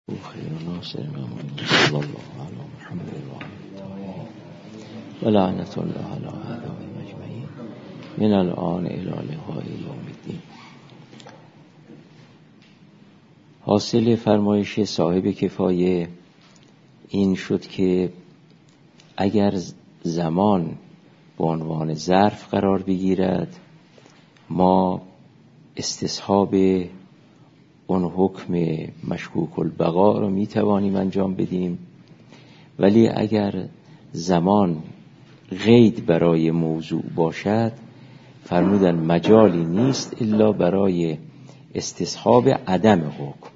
خیر ناصر صلی الله علی محمد و لعنت الله علی اعدائهم اجمعین من الان الی لقاء یوم الدین. حاصل فرمایش صاحب کفایه این شد که اگر زمان به عنوان ظرف قرار بگیرد ما استصحاب اون حکم مشکوک البقا رو می توانیم انجام بدیم، ولی اگر زمان قید برای موضوع باشد فرمودن مجالی نیست الا برای استصحاب عدم حکم.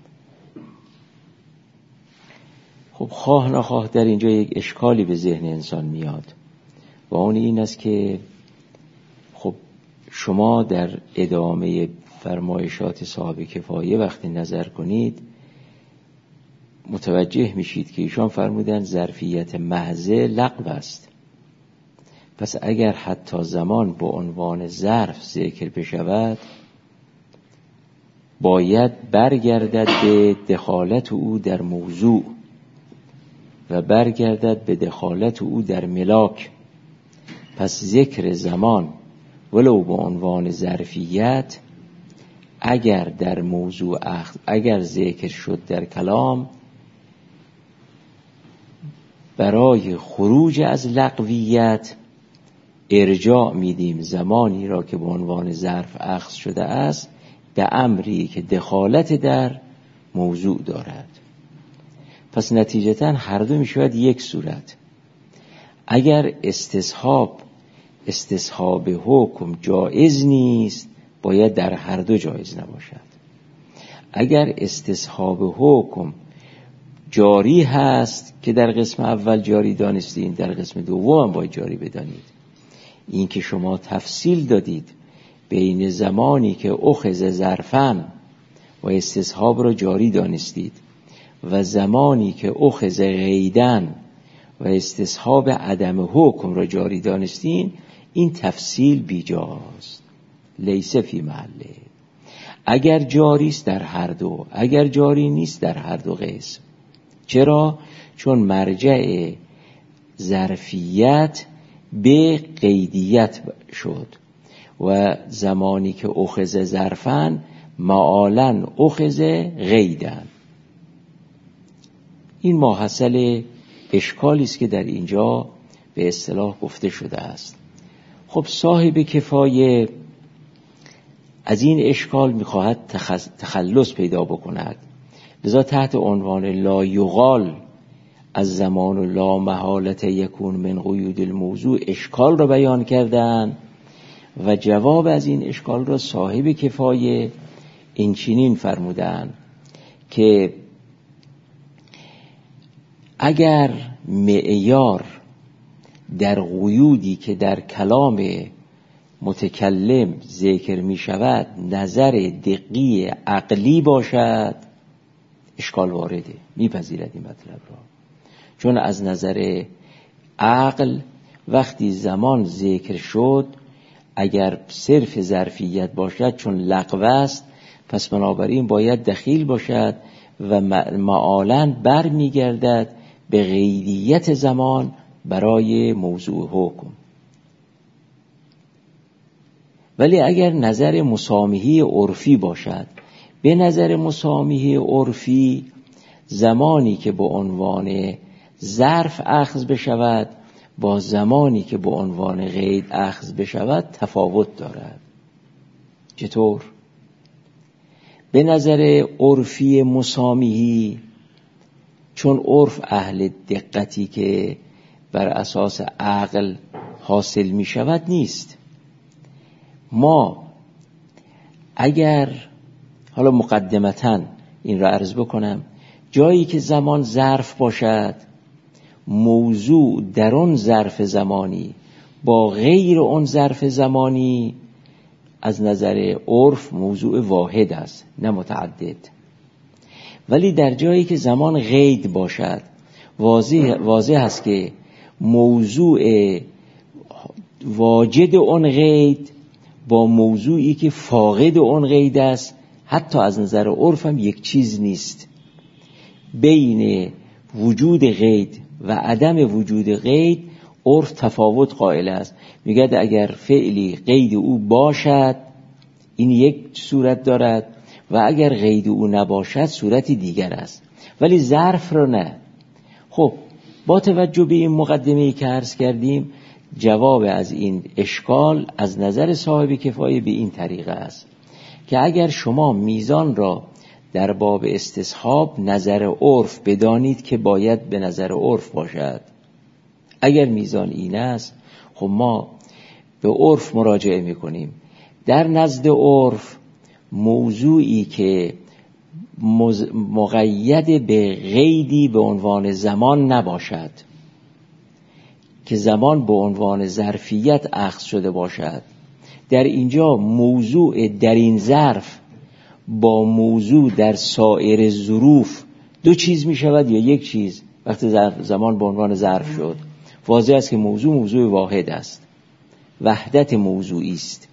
خب خواه نخواه در اینجا یک اشکالی به ذهن انسان میاد و اون این است که خب شما در ادامه فرمایشات صاحب کفایه وقتی نظر کنید متوجه میشید که ایشان فرمودن ظرفیت محضه لغو است. پس اگر حتی زمان به عنوان ظرف ذکر بشود باید برگردد به دخالت او در موضوع و برگردد به دخالت او در ملاک. پس ذکر زمان ولو به عنوان ظرفیت اگر در موضوع اگر ذکر شد در کلام برای خروج از لغویت ارجاع میدیم زمانی را که به عنوان ظرف اخذ شده است به امری که دخالت در موضوع دارد. پس نتیجتاً هر دو میشود یک صورت. اگر استصحاب حکم جایز نیست باید در هر دو جایز نباشد. اگر استصحاب حکم جاری هست که در قسم اول جاری دانستین در قسم دوم هم باید جاری بدانید. این که شما تفصیل دادید بین زمانی که اخذ ظرفاً و استصحاب را جاری دانستید و زمانی که اخذ قیداً و استصحاب عدم حکم را جاری دانستین، این تفصیل بیجاست، لیس فی محله. اگر جاری است در هر دو، اگر جاری نیست در هر دو قسم. چرا؟ چون مرجع ظرفیت به قیدیت شد و زمانی که اخذ ظرفاً معالاً اخذ قیداً. این ماحصل اشکالی است که در اینجا به اصطلاح گفته شده است. خب صاحب کفایه از این اشکال می‌خواهد تخلص پیدا بکند، لذا تحت عنوان لا یقال از زمان و لا محالت یکون من قیود الموضوع اشکال را بیان کردن و جواب از این اشکال را صاحب کفایه این چنین فرمودن که اگر معیار در قیودی که در کلام متکلم ذکر می شود نظر دقیق عقلی باشد اشکال وارده، میپذیرد این مطلب را. چون از نظر عقل وقتی زمان ذکر شد اگر صرف ظرفیت باشد چون لغو است پس بنابراین باید دخیل باشد و معالاً بر میگردد به قیدیت زمان برای موضوع حکم. ولی اگر نظر مسامحی عرفی باشد، به نظر مسامحی عرفی زمانی که به عنوان ظرف اخذ بشود با زمانی که به عنوان قید اخذ بشود تفاوت دارد. چطور؟ به نظر عرفی مسامحی چون عرف اهل دقتی که بر اساس عقل حاصل می شود نیست. ما اگر حالا مقدمتاً این را عرض بکنم جایی که زمان ظرف باشد موضوع در اون ظرف زمانی با غیر اون ظرف زمانی از نظر عرف موضوع واحد است نه متعدد. ولی در جایی که زمان قید باشد واضح است که موضوع واجد اون قید با موضوعی که فاقد اون قید است حتی از نظر عرف هم یک چیز نیست. بین وجود قید و عدم وجود قید عرف تفاوت قائل است. میگه اگر فعلی قید او باشد این یک صورت دارد و اگر قید او نباشد صورتی دیگر است، ولی ظرف را نه. خب با توجه به این مقدمه‌ای که عرض کردیم، جواب از این اشکال از نظر صاحب کفایه به این طریقه است که اگر شما میزان را در باب استصحاب نظر عرف بدانید که باید به نظر عرف باشد، اگر میزان این است، خب ما به عرف مراجعه میکنیم. در نزد عرف موضوعی که مقید به قیدی به عنوان زمان نباشد، که زمان به عنوان ظرفیت اخذ شده باشد، در اینجا موضوع در این ظرف با موضوع در سایر ظروف دو چیز می شود یا یک چیز. وقتی زمان به عنوان ظرف شد واضح است که موضوع واحد است، وحدت موضوعی است.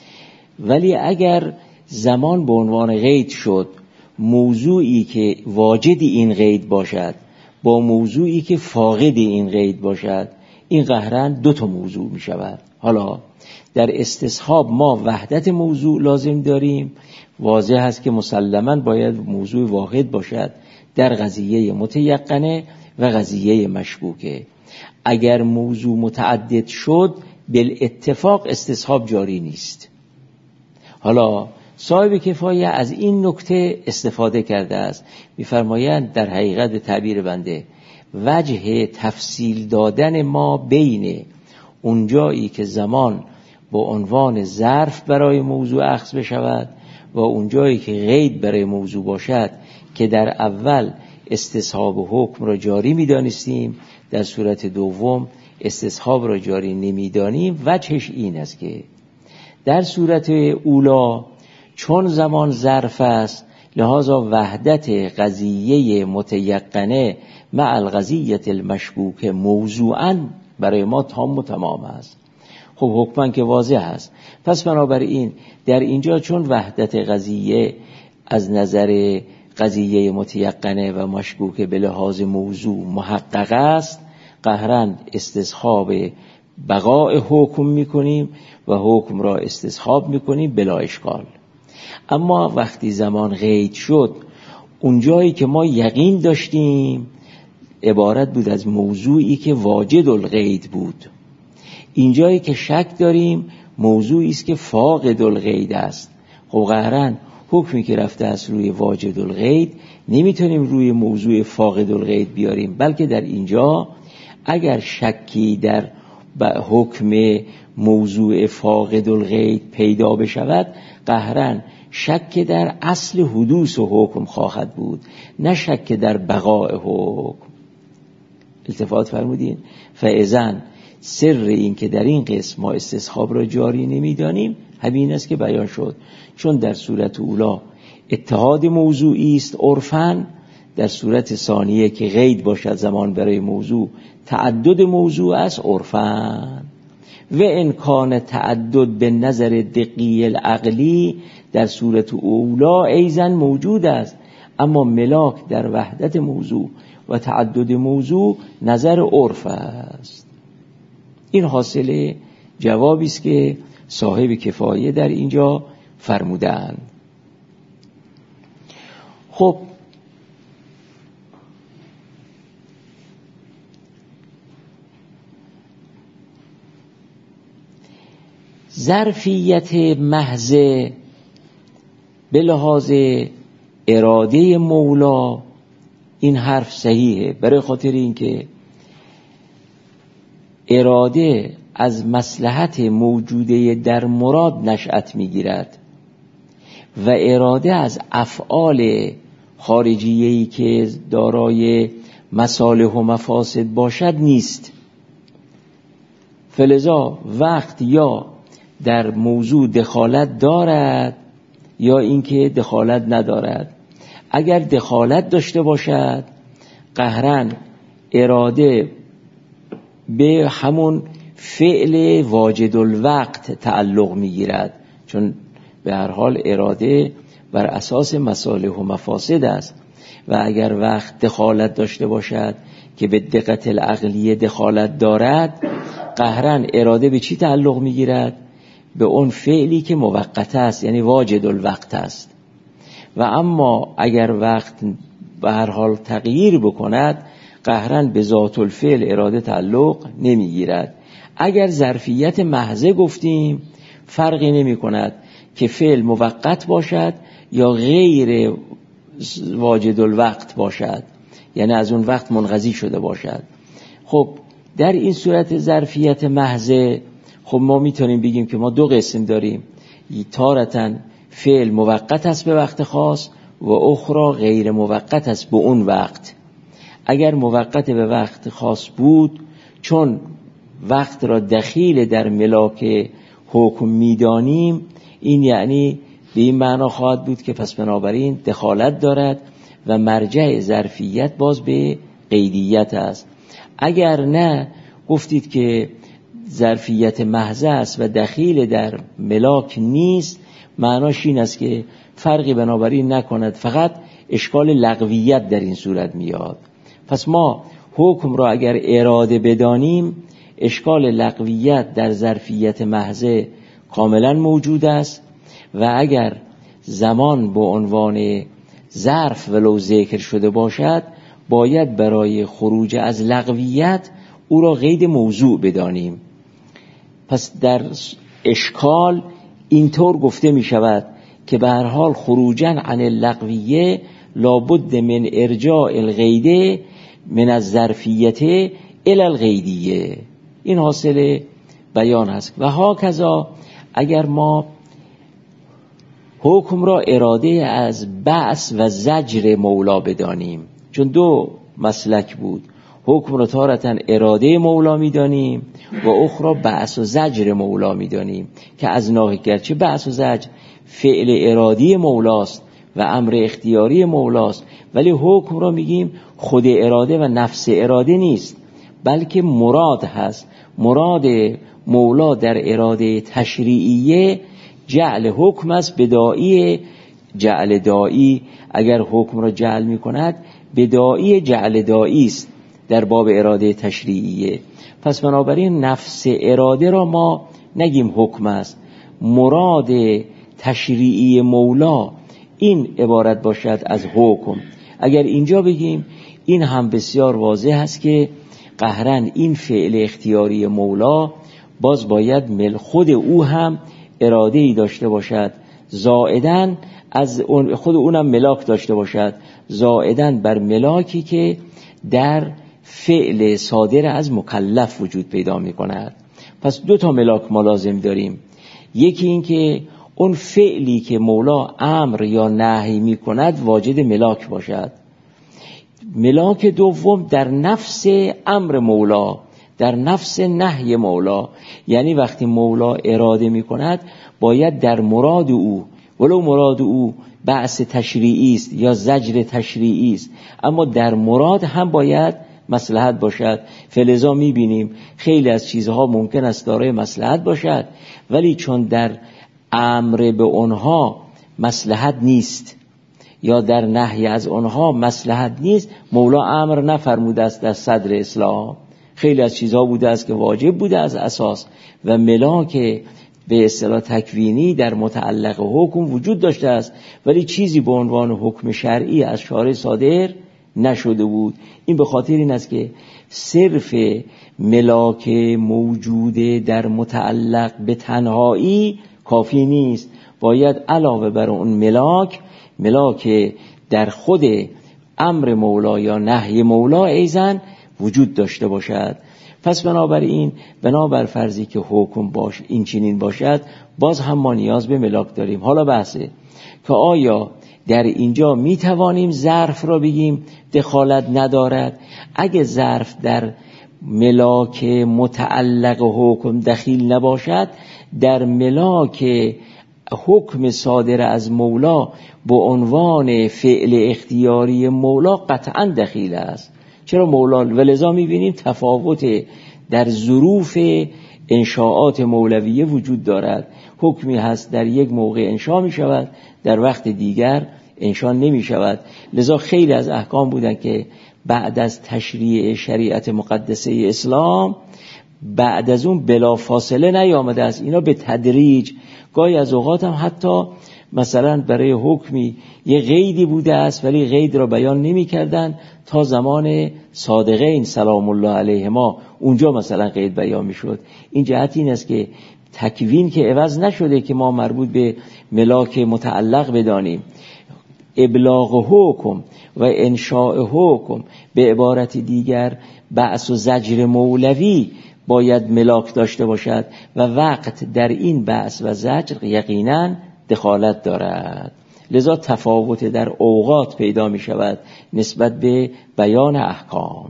ولی اگر زمان به عنوان قید شد، موضوعی که واجد این قید باشد با موضوعی که فاقد این قید باشد، این قهرن دو تا موضوع می شود. حالا در استصحاب ما وحدت موضوع لازم داریم، واضح است که مسلماً باید موضوع واحد باشد در قضیه متیقنه و قضیه مشکوکه. اگر موضوع متعدد شد بالاتفاق استصحاب جاری نیست. حالا صاحب کفایه از این نکته استفاده کرده است، می‌فرمایند در حقیقت تعبیر بنده وجه تفصیل دادن ما بین اونجایی که زمان با عنوان ظرف برای موضوع اخذ بشود و اونجایی که قید برای موضوع باشد که در اول استصحاب و حکم را جاری می‌دانستیم، در صورت دوم استصحاب را جاری نمی‌دانیم. وجهش این است که در صورت اولا چون زمان ظرف است، لذا وحدت قضیه متیقنه مع القضیه المشکوک موضوعاً برای ما تام و تمام است. خب حکماً که واضح است. پس بنابراین در اینجا چون وحدت قضیه از نظر قضیه متیقنه و مشکوک به لحاظ موضوع محقق است، قهرن استصحاب بقاء حکم میکنیم و حکم را استصحاب میکنیم بلا اشکال. اما وقتی زمان قید شد، اونجایی که ما یقین داشتیم عبارت بود از موضوعی که واجد القید بود، اینجایی که شک داریم موضوعی است که فاقد القید است. خب قهرن حکمی که رفته است روی واجد القید نمیتونیم روی موضوع فاقد القید بیاریم، بلکه در اینجا اگر شکی در حکم موضوع فاقد القید پیدا بشود، قهرن شک در اصل حدوث و حکم خواهد بود، نه شک در بقاء حکم. التفات فرمودین؟ فاذن سر این که در این قسم ما استصحاب را جاری نمیدانیم همین است که بیان شد. چون در صورت اولا اتحاد موضوعی است عرفاً، در صورت ثانیه که قید باشد زمان برای موضوع تعدد موضوع است عرفاً. و امکان تعدد به نظر دقیق العقلی در صورت اولا ایضاً موجود است، اما ملاک در وحدت موضوع و تعدد موضوع نظر عرف است. این حاصل جوابی است که صاحب کفایه در اینجا فرمودند. خب ظرفیت محض به لحاظ اراده مولا، این حرف صحیحه، برای خاطر اینکه اراده از مصلحت موجوده در مراد نشأت میگیرد و اراده از افعال خارجیه‌ای که دارای مصالح و مفاسد باشد نیست. فلذا وقت یا در موضوع دخالت دارد یا اینکه دخالت ندارد. اگر دخالت داشته باشد قهرن اراده به همون فعل واجد الوقت تعلق میگیرد، چون به هر حال اراده بر اساس مصالح و مفاسد است. و اگر وقت دخالت داشته باشد که به دقت العقلیه دخالت دارد، قهرن اراده به چی تعلق میگیرد؟ به اون فعلی که موقت است، یعنی واجد الوقت است. و اما اگر وقت به هر حال تغییر بکند، قهرن به ذات الفعل اراده تعلق نمیگیرد. اگر ظرفیت محضه گفتیم فرقی نمی کند که فعل موقت باشد یا غیر واجد الوقت باشد، یعنی از اون وقت منقضی شده باشد. خب در این صورت ظرفیت محضه، خب ما میتونیم بگیم که ما دو قسم داریم، تارةً فعل موقت است به وقت خاص و اخرى غیر موقت است به اون وقت. اگر موقت به وقت خاص بود، چون وقت را دخیل در ملاک حکم میدانیم، این یعنی به این معنا خواهد بود که پس بنابراین دخالت دارد و مرجع ظرفیت باز به قیدیت است. اگر نه گفتید که ظرفیت محض است و دخیل در ملاک نیست، معناش این است که فرقی بنابراین نکند، فقط اشکال لغویت در این صورت میاد. پس ما حکم را اگر اراده بدانیم، اشکال لغویت در ظرفیت محض کاملا موجود است و اگر زمان به عنوان ظرف ولو ذکر شده باشد، باید برای خروج از لغویت او را قید موضوع بدانیم. پس در اشکال اینطور گفته می شود که به هر حال خروجاً عن اللغویه لابد من ارجاع القیده من الظرفیت الی القیدیه. این حاصل بیان هست. و هاکذا اگر ما حکم را اراده از بعث و زجر مولا بدانیم، چون دو مسلک بود، حکم را تارةً اراده مولا میدانیم و اخرى بعث و زجر مولا میدانیم که از ناحیه گرچه بعث و زجر فعل ارادی مولاست و امر اختیاری مولاست، ولی حکم را میگیم خود اراده و نفس اراده نیست، بلکه مراد هست. مراد مولا در اراده تشریعیه جعل حکم است بدائی جعل دائی. اگر حکم را جعل می کند بدائی جعل دائی است در باب اراده تشریعیه. پس بنابراین نفس اراده را ما نگیم حکم است، مراد تشریعی مولا این عبارت باشد از حکم. اگر اینجا بگیم این هم بسیار واضح است که قهرن این فعل اختیاری مولا باز باید خود او هم اراده ای داشته باشد، زائداً از خود اونم ملاک داشته باشد، زائداً بر ملاکی که در فعل صادر از مکلف وجود پیدا می کند. پس دو تا ملاک ما لازم داریم. یکی این که اون فعلی که مولا امر یا نهی می کند واجد ملاک باشد. ملاک دوم در نفس امر مولا، در نفس نهی مولا، یعنی وقتی مولا اراده می کند باید در مراد او، ولو مراد او بعث تشریعی است یا زجر تشریعی است، اما در مراد هم باید مصلحت باشد. فلذا می بینیم خیلی از چیزها ممکن است دارای مصلحت باشد، ولی چون در امر به آنها مصلحت نیست یا در نهی از آنها مصلحت نیست، مولا امر نفرموده است در صدر اسلام. خیلی از چیزها بوده است که واجب بوده از اساس و ملاک به اصطلاح تکوینی در متعلق حکم وجود داشته است، ولی چیزی به عنوان حکم شرعی از شارع صادر نشده بود. این به خاطر این است که صرف ملاک موجوده در متعلق به تنهایی کافی نیست، باید علاوه بر اون ملاک در خود امر مولا یا نهی مولا ایضاً وجود داشته باشد. پس بنابر فرضی که حکم این چنین باشد، باز هم ما نیاز به ملاک داریم. حالا بحثه که آیا در اینجا می توانیم ظرف را بگیم دخالت ندارد؟ اگه ظرف در ملاک متعلق حکم دخیل نباشد، در ملاک حکم صادر از مولا به عنوان فعل اختیاری مولا قطعا دخیل است. چرا مولا؟ ولذا می‌بینیم تفاوت در ظروف انشاءات مولویه وجود دارد. حکمی هست در یک موقع انشاء می شود، در وقت دیگر انشاء نمی شود. لذا خیلی از احکام بودن که بعد از تشریع شریعت مقدسه اسلام بعد از اون بلا فاصله نیامده است. اینا به تدریج، گاهی از اوقات هم حتی مثلا برای حکمی یه قیدی بوده است ولی قید را بیان نمی کردن تا زمان صادقین سلام الله علیهما، اونجا مثلا قید بیان می شد. این جهت این است که تکوین که عوض نشده که ما مربوط به ملاک متعلق بدانیم. ابلاغ حکم و انشاء حکم، به عبارت دیگر بعث و زجر مولوی باید ملاک داشته باشد و وقت در این بعث و زجر یقیناً دخالت دارد. لذا تفاوت در اوقات پیدا می شود نسبت به بیان احکام.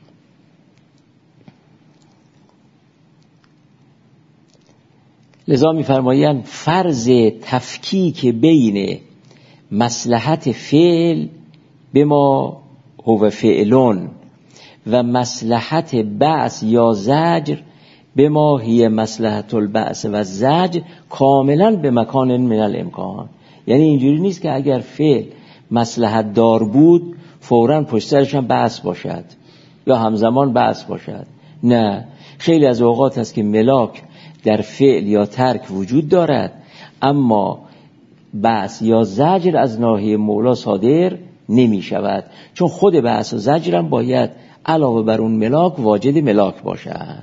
لذا می فرمایند فرض تفکیک بین مصلحت فعل به ما هو فعلون و مصلحت بعث یا زجر به ما هی مصلحت البعث و زجر کاملا به مکان من الامکان. یعنی اینجوری نیست که اگر فعل مصلحت دار بود فوراً پشت سرش هم بعث باشد یا همزمان بعث باشد. نه، خیلی از اوقات هست که ملاک در فعل یا ترک وجود دارد اما بعث یا زجر از ناحیه مولا صادر نمی شود، چون خود بعث و زجر هم باید علاوه بر اون ملاک واجد ملاک باشد.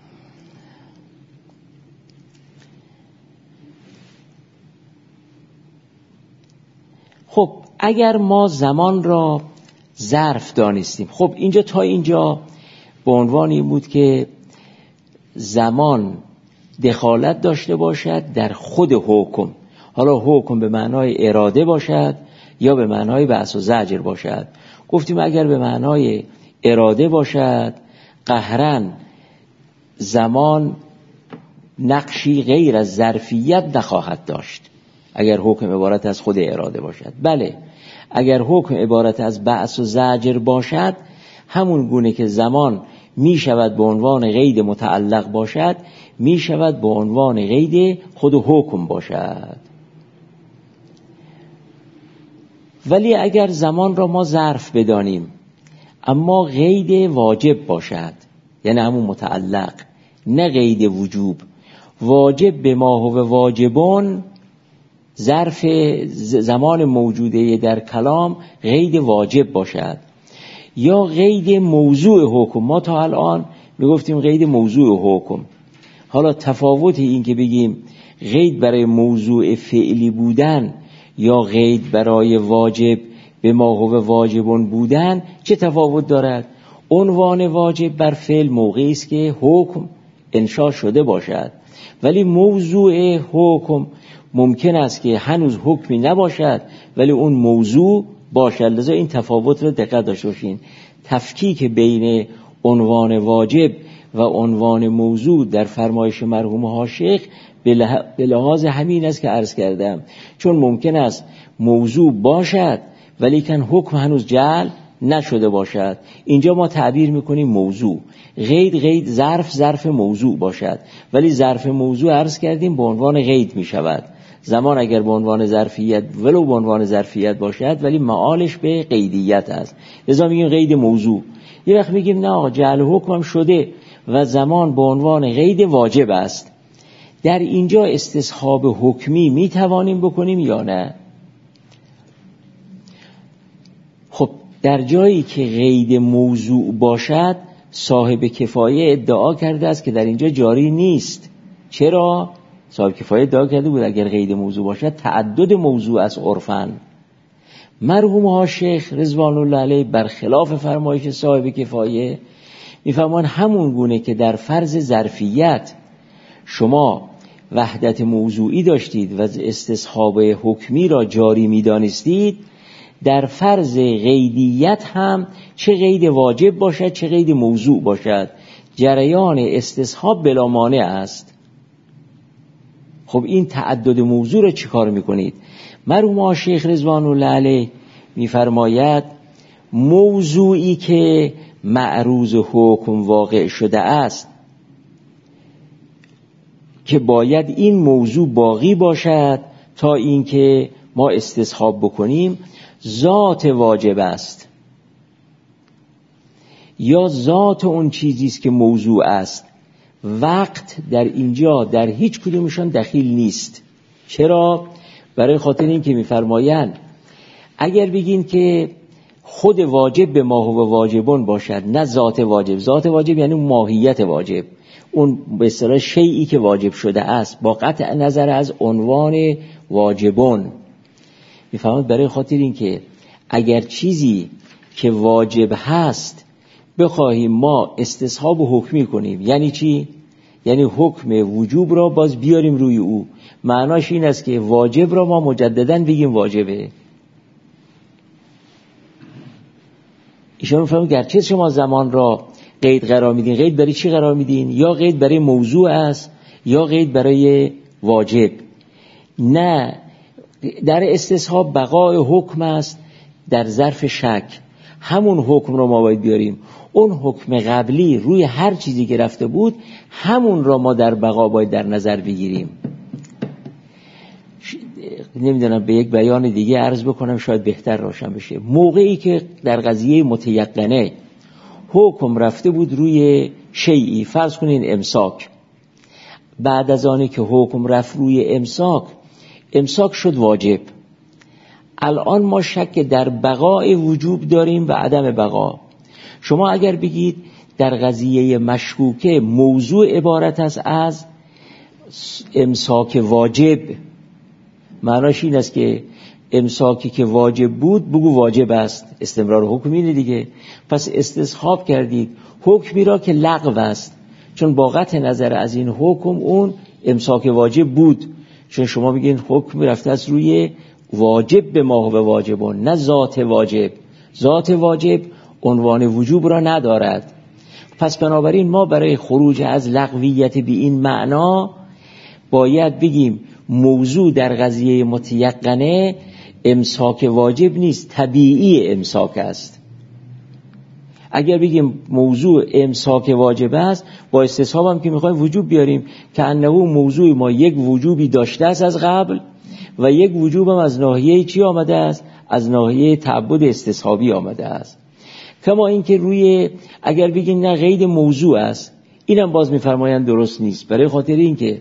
خب اگر ما زمان را ظرف دانستیم، خب اینجا تا اینجا به عنوان این بود که زمان دخالت داشته باشد در خود حکم، حالا حکم به معنای اراده باشد یا به معنای بعث و زجر باشد. گفتیم اگر به معنای اراده باشد قهرن زمان نقشی غیر از ظرفیت نخواهد داشت اگر حکم عبارت از خود اراده باشد. بله، اگر حکم عبارت از بعث و زجر باشد همون گونه که زمان می شود به عنوان قید متعلق باشد می شود به عنوان قید خود حکم باشد. ولی اگر زمان را ما ظرف بدانیم اما قید واجب باشد، یعنی همون متعلق، نه قید وجوب، واجب به ما هو واجبون، ظرف زمان موجوده در کلام قید واجب باشد یا قید موضوع حکم. ما تا الان میگفتیم قید موضوع حکم، حالا تفاوت این که بگیم قید برای موضوع فعلی بودن یا قید برای واجب به ما هو واجبون بودن چه تفاوت دارد؟ عنوان واجب بر فعل موقعی است که حکم انشاء شده باشد، ولی موضوع حکم ممکن است که هنوز حکمی نباشد ولی اون موضوع باشد. لذا این تفاوت رو دقت داشته باشین. تفکیک بین عنوان واجب و عنوان موضوع در فرمایش مرحوم حاشیخ به لحاظ همین است که عرض کردم، چون ممکن است موضوع باشد ولی کن حکم هنوز جعل نشده باشد. اینجا ما تعبیر میکنیم موضوع، قید ظرف موضوع باشد، ولی ظرف موضوع عرض کردیم به عنوان قید میشود. زمان اگر به عنوان ظرفیت ولو به عنوان ظرفیت باشد ولی معالش به قیدیت است، لذا میگیم قید موضوع. یه وقت میگیم نه آقا جعل حکم هم شده و زمان به عنوان قید واجب است. در اینجا استصحاب حکمی میتوانیم بکنیم یا نه؟ خب در جایی که قید موضوع باشد صاحب کفایه ادعا کرده است که در اینجا جاری نیست. چرا؟ صاحب کفایه ادعا کرده بود اگر قید موضوع باشد تعدد موضوع از عرفاً. مرحوم حاشیخ رضوان الله علیه برخلاف فرمایش صاحب کفایه میفرمان همون گونه که در فرض ظرفیت شما وحدت موضوعی داشتید و استصحاب حکمی را جاری میدانستید، در فرض قیدیت هم چه قید واجب باشد چه قید موضوع باشد جریان استصحاب بلا مانع است. خب این تعدد موضوع را چی کار میکنید؟ مرحوم شیخ رضوان الله علیه میفرماید موضوعی که معروض حکم واقع شده است که باید این موضوع باقی باشد تا اینکه ما استصحاب بکنیم ذات واجب است یا ذات اون چیزی است که موضوع است. وقت در اینجا در هیچ کدومشان دخیل نیست. چرا؟ برای خاطر این که می‌فرمایند اگر بگین که خود واجب به ما هو واجبون باشد، نه ذات واجب. ذات واجب یعنی ماهیت واجب، اون به اصطلاح شیئی که واجب شده است، با قطع نظر از عنوان واجبون. می‌فهمید؟ برای خاطر این که اگر چیزی که واجب هست بخواهیم ما استصحاب و حکمی کنیم، یعنی چی؟ یعنی حکم وجوب را باز بیاریم روی او. معناش این است که واجب را ما مجدداً بگیم واجبه. ایشان می‌فهمید گرچه شما زمان را قید قرار میدین، قید برای چی قرار میدین؟ یا قید برای موضوع است یا قید برای واجب. نه، در استصحاب بقای حکم است در ظرف شک. همون حکم رو ما باید بیاریم. اون حکم قبلی روی هر چیزی که رفته بود همون را ما در بقا باید در نظر بگیریم. نمیدونم به یک بیان دیگه عرض بکنم شاید بهتر روشن بشه. موقعی که در قضیه متیقنه حکم رفته بود روی شیئی، فرض کنین امساک، بعد از آنی که حکم رفت روی امساک شد واجب. الان ما شک در بقای وجوب داریم و عدم بقا. شما اگر بگید در قضیه مشکوکه موضوع عبارت است از امساک واجب، معناش این است که امساکی که واجب بود بگو واجب است، استمرار حکم اینه دیگه. پس استصحاب کردید حکمی را که لغو است، چون با قطع نظر از این حکم اون امساک واجب بود. چون شما بگین حکم رفته از روی واجب به ما و واجبون، نه ذات واجب. ذات واجب عنوان وجوب را ندارد. پس بنابراین ما برای خروج از لغویت به این معنا باید بگیم موضوع در قضیه متیقنه امساک واجب نیست، طبیعی امساک است. اگر بگیم موضوع امساک واجب است، با استصحاب هم که میخوایم وجوب بیاریم که انه موضوع ما یک وجوبی داشته است از قبل و یک وجوب هم از ناحیه چی آمده است؟ از ناحیه تعبد استصحابی آمده است. کما اینکه روی اگر بگیم نه قید موضوع است، اینم باز میفرمایند درست نیست. برای خاطر اینکه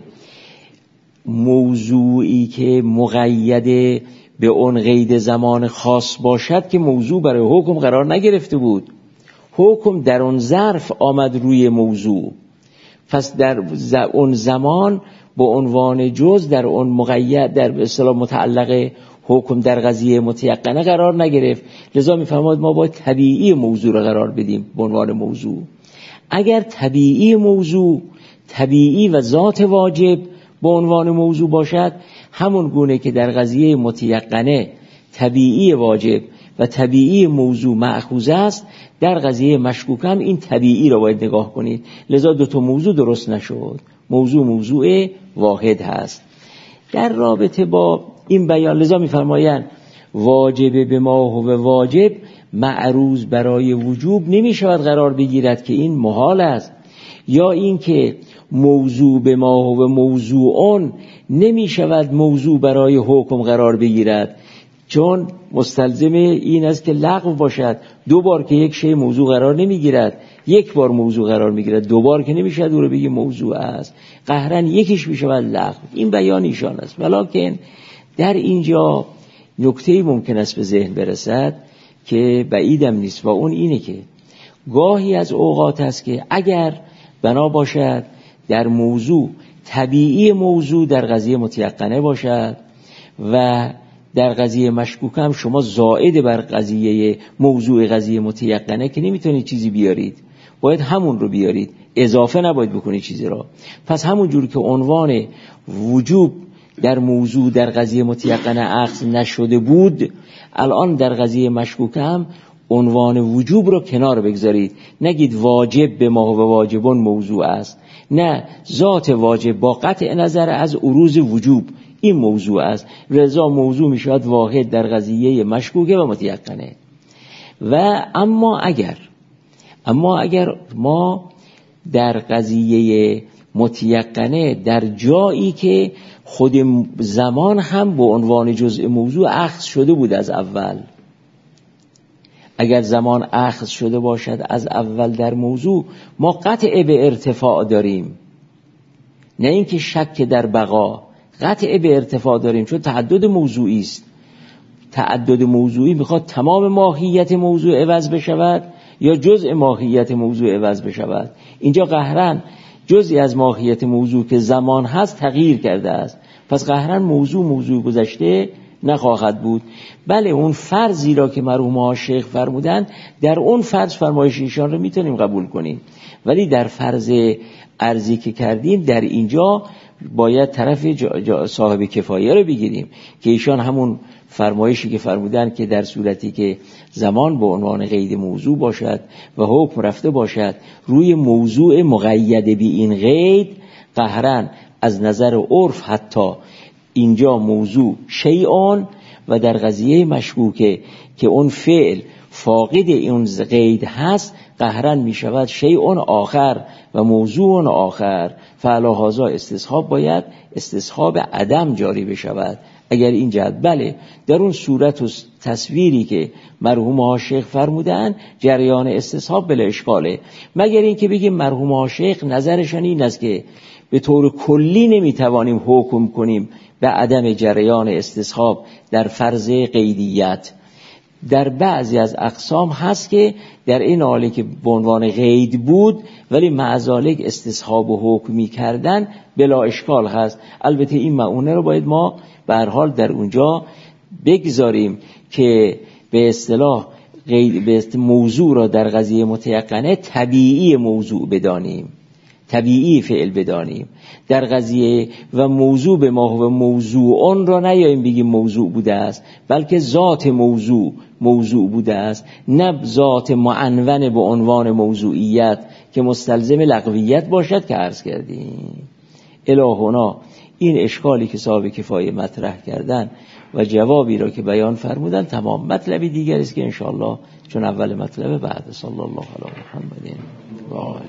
موضوعی که مقید به اون قید زمان خاص باشد که موضوع برای حکم قرار نگرفته بود، حکم در اون ظرف آمد روی موضوع، پس در اون زمان با عنوان جز در اون مقید در به اصطلاح متعلق حکم در قضیه متیقنه قرار نگرفت. لذا میفرماید ما باید طبیعی موضوع را قرار بدیم به عنوان موضوع. اگر طبیعی موضوع، طبیعی و ذات واجب به عنوان موضوع باشد، همون گونه که در قضیه متیقنه طبیعی واجب و طبیعی موضوع مأخوذ است، در قضیه مشکوک هم این طبیعی را باید نگاه کنید. لذا دو تا موضوع درست نشد، موضوع واحد هست. در رابطه با این بیان لذا می‌فرمایند واجب به ما هو واجب معروض برای وجوب نمی شود قرار بگیرد که این محال است، یا این که موضوع به ما هو موضوعون نمی شود موضوع برای حکم قرار بگیرد، چون مستلزم این است که لغو باشد. دو بار که یک شی موضوع قرار نمی گیرد، یک بار موضوع قرار می گیرد، دو بار که نمی شود او رو بگی موضوع است، قهرن یکیش می شود لغو. این بیان ایشان است. ولکن در اینجا نکته‌ای ممکن است به ذهن برسد که بعیدم نیست و اون اینه که گاهی از اوقات است که اگر بنا باشد در موضوع طبیعی موضوع در قضیه متیقنه باشد و در قضیه مشکوک هم شما زائد بر قضیه موضوع قضیه متیقنه که نمیتونید چیزی بیارید، باید همون رو بیارید، اضافه نباید بکنید چیزی را. پس همون جور که عنوان وجوب در موضوع در قضیه متیقنه اخذ نشده بود، الان در قضیه مشکوک هم عنوان وجوب رو کنار بگذارید. نگید واجب به ما و واجبون موضوع است، نه، ذات واجب با قطع نظر از عروض وجوب این موضوع است. رضا موضوع می شود واحد در قضیه مشکوکه و متیقنه. و اما اگر ما در قضیه متیقنه در جایی که خود زمان هم به عنوان جزء موضوع اخذ شده بود از اول. اگر زمان اخذ شده باشد از اول در موضوع، ما قطع به ارتفاع داریم، نه اینکه شک در بقا، قطع به ارتفاع داریم، چون تعدد موضوعی است. تعدد موضوعی میخواد تمام ماهیت موضوع عوض بشود یا جزء ماهیت موضوع عوض بشود. اینجا قهرن جزئی از ماهیت موضوع که زمان هست تغییر کرده است، پس قهرن موضوع گذشته نخواهد بود. بله اون فرضی را که مرحوم ها شیخ فرمودن، در اون فرض فرمایش ایشان رو میتونیم قبول کنیم، ولی در فرض ارزی که کردیم در اینجا باید طرف صاحب کفایه رو بگیریم که ایشان همون فرمایشی که فرمودن که در صورتی که زمان به عنوان قید موضوع باشد و حکم رفته باشد روی موضوع مقید به این قید، قهرن از نظر عرف حتی اینجا موضوع شیئان و در قضیه مشکوکه که اون فعل فاقد اون قید هست، قهرن می شود شیئان آخر و موضوع آخر. فعلا هازا استصحاب باید استصحاب عدم جاری بشود اگر این جهت. بله در اون صورت و تصویری که مرحوم ها شیخ فرمودن جریان استصحاب بلا اشکاله، مگر این که بگیم مرحوم ها شیخ نظرشان این است که به طور کلی نمیتوانیم حکم کنیم به عدم جریان استصحاب در فرض قیدیت. در بعضی از اقسام هست که در این حالی که به عنوان قید بود ولی معذالک استصحاب و حکمی کردن بلا اشکال هست. البته این معونه رو باید ما به هر حال در اونجا بگذاریم که به اصطلاح موضوع را در قضیه متیقنه طبیعی موضوع بدانیم، طبیعی فعل بدانیم در قضیه، و موضوع به ما و موضوعان را نیاییم بگیم موضوع بوده است، بلکه ذات موضوع بوده است، نه ذات معنون به عنوان موضوعیت که مستلزم لغویت باشد که عرض کردیم. الهنا این اشکالی که صاحب کفایه مطرح کردن و جوابی را که بیان فرمودن تمام. مطلبی دیگر است که انشاءالله چون اول مطلب بعد. صلی الله علی محمد و آله